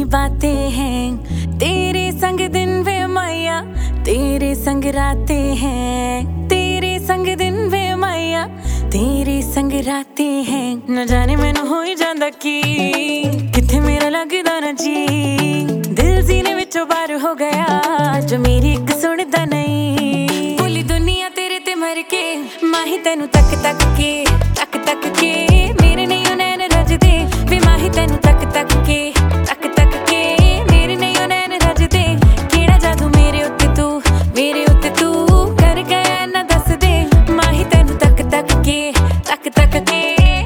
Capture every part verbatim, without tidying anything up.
बातें हैं, तेरे संग दिन वे मैया, तेरे संग रातें हैं, तेरे संग दिन वे मैया, तेरे संग रातें हैं। न जाने मैनू हो ही जांदा की किथे मेरा लगदा ना जी, दिल सीने विचों बाहर हो गया जो मेरी एक सुनदा नहीं। पूरी दुनिया तेरे ते मर के माही तेनू तक तक के तक तक के मेरे नहीं नैन रजदे वे माही तेनू तक तक के तक तक के मेरे नहीं नैन रजदे। केड़ा जादू मेरे उत्ते तू मेरे उत्ते तू कर गया ना दस दे माही तेनू तक तक के तक तक के।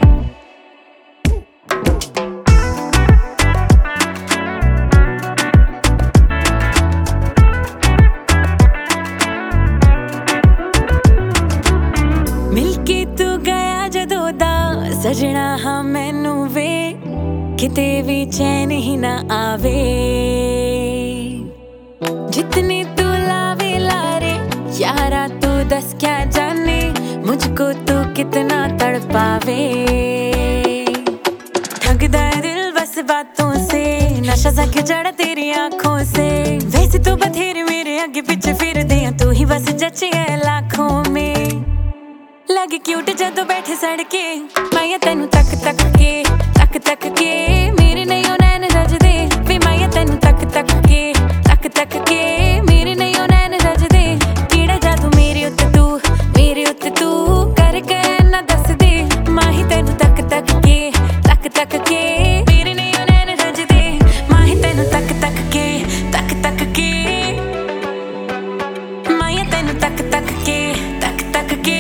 मिलके तू गया जदों दा सजना हाँ मैनू वे किते भी चैन ही ना आवे। जितने तू लावे लारे यारा तू दस क्या जाने मुझको तू कितना तड़पावे। ठगदा है दिल बस बातों से नशा सा क्यों चढ़ा तेरी आंखों से। वैसे तो बथेरे मेरे आगे पीछे फिरदे हैं तू ही बस जचे है लाखों में। लगे क्यूट जदों बैठे सड़के माया तेनू तक तक के तक तक के मेरे नहीं नैन रजदे वे माया तेनू तक तक के तक तक के मेरे नहीं नैन रजदे। केड़ा जादू मेरे उत्ते तू मेरे उत्ते तू कर गया ना दस दे माही तेनू तक तक के तक तक के मेरे नहीं नैन रजदे माही तेनू तक तक के तक तक के माया तेनू तक तक के तक तक के।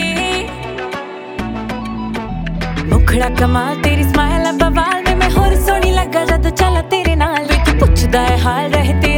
मुखड़ा कमाल तेरी स्माइल बवाल में मैं होर सोहनी लगा जदों चला तेरे नाल। वे की पुछदा है हाल रहे